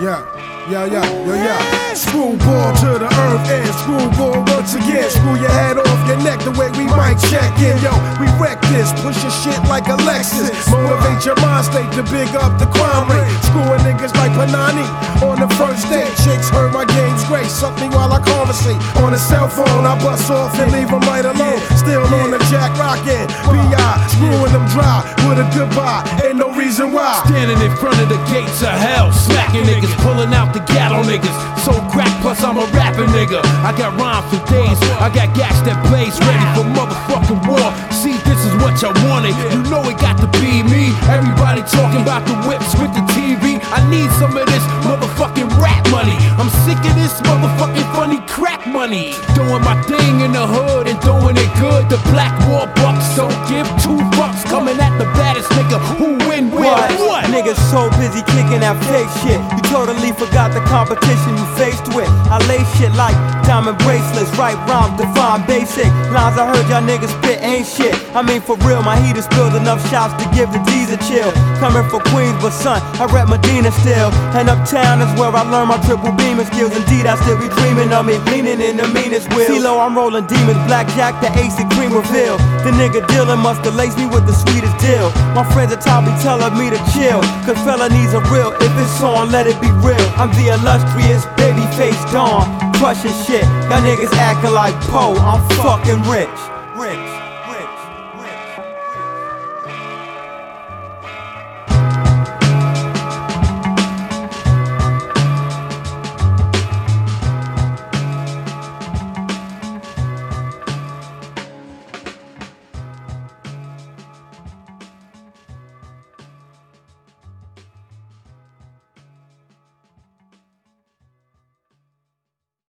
Yeah. Screwball to the earth and screwball once again. Screw your head off your neck the way we might check in. Yo, we wreck this, push your shit like a Lexus. Motivate your mind state to big up the crime rate. Screwing niggas like Panani on the first date. Chicks heard my game's great, suck me while I conversate. On a cell phone, I bust off and leave them right alone. Still on the jack rockin', B.I. screwing them dry with a goodbye. Ain't no reason why. Standing in front of the gates of hell, smacking niggas, pulling out the gat on niggas. So crack, plus I'm a rapping nigga. I got rhymes for days, I got gas that blaze, ready for motherfucking war. See, this is what y'all wanted, you know it got to be me. Everybody talking about the whips with the TV. I need some of this motherfucking rap money. I'm sick of this motherfucking funny crack money. Doing my thing in the hood and doing it good. The black war bucks don't give two fucks. Coming at the baddest nigga who win with what? Niggas so busy kicking that fake shit, you totally forgot the competition you faced with. I lay shit like diamond bracelets, right rhyme, define basic lines. I heard y'all niggas spit ain't shit. I mean for real, my heater spilled enough shots to give the D's a chill. Coming for Queens, but son, I rep Medina still. And uptown is where I learned my triple beaming skills. Indeed, I still be dreaming of me, leaning in the meanest wheels. CeeLo, I'm rolling demons, blackjack, the ace and cream reveal. The nigga dealing must have laced me with the sweetest deal. My friends at top be telling me to chill, cause felonies are real. If it's on, let it be real. I'm the illustrious babyface Don, crushing shit. Y'all niggas acting like Poe, I'm fucking rich.